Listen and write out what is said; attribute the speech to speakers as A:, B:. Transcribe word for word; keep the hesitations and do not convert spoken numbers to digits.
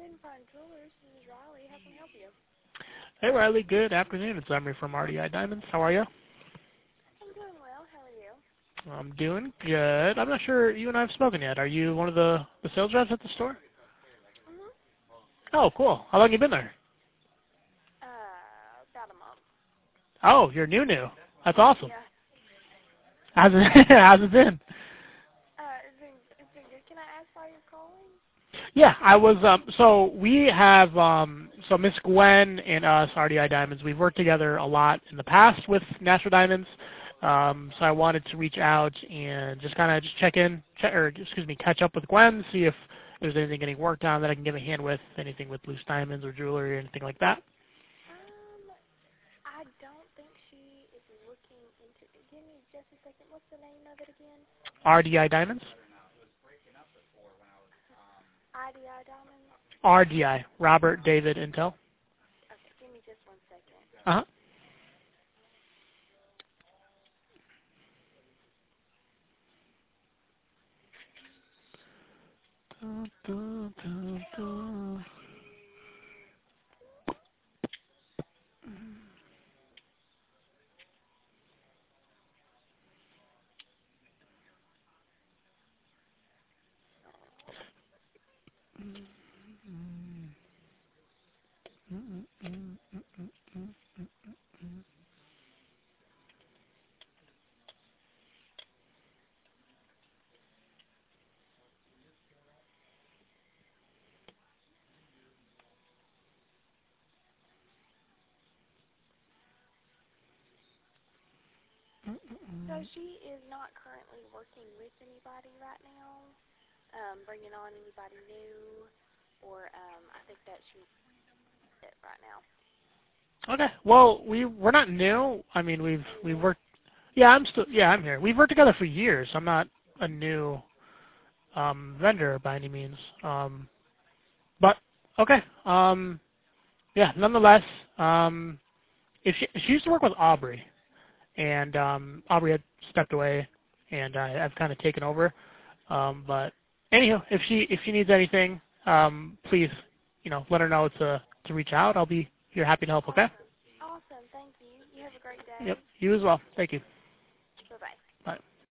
A: Golden Pine Jewelers. This is Riley. How can I help you?
B: Hey Riley, good afternoon. It's Emery from R D I Diamonds. How are you?
A: I'm doing well. How are you?
B: I'm doing good. I'm not sure you and I have spoken yet. Are you one of the, the sales reps at the store?
A: Mm-hmm.
B: Oh, cool. How long you been there?
A: Uh, about a month.
B: Oh, you're new new. That's awesome.
A: Yeah.
B: How's it, how's it been?
A: Uh, it's been, it's been good. Can I ask why you're calling?
B: Yeah, I was, um, so we have, um, so Miss Gwen and us, R D I Diamonds, we've worked together a lot in the past with National Diamonds. Um, so I wanted to reach out and just kind of just check in, check, or excuse me, catch up with Gwen, see if there's anything getting worked on that I can give a hand with, anything with loose diamonds or jewelry or anything like that.
A: Um, I don't think she is looking into it. Give me just a second. What's the name of it again?
B: R D I Diamonds?
A: I D I Diamonds?
B: R D I, Robert David Intel.
A: Okay, give me just one second.
B: Uh-huh. Dun, dun, dun, dun.
A: So she is not currently working with anybody right now, um, bringing on anybody new, or um, I think that she's it right now.
B: Okay. Well, we we're not new. I mean, we've
A: Are you
B: we've
A: there?
B: worked. Yeah, I'm still. Yeah, I'm here. We've worked together for years. I'm not a new um, vendor by any means. Um, but okay. Um, yeah. Nonetheless, um, if she, she used to work with Aubrey, and um, Aubrey had stepped away, and I, I've kind of taken over. Um, but anyhow, if she if she needs anything, um, please, you know, let her know to to reach out. I'll be here happy to help. Okay.
A: Awesome. Awesome. Thank you. You have a great
B: Yep.
A: day.
B: You as well. Thank you.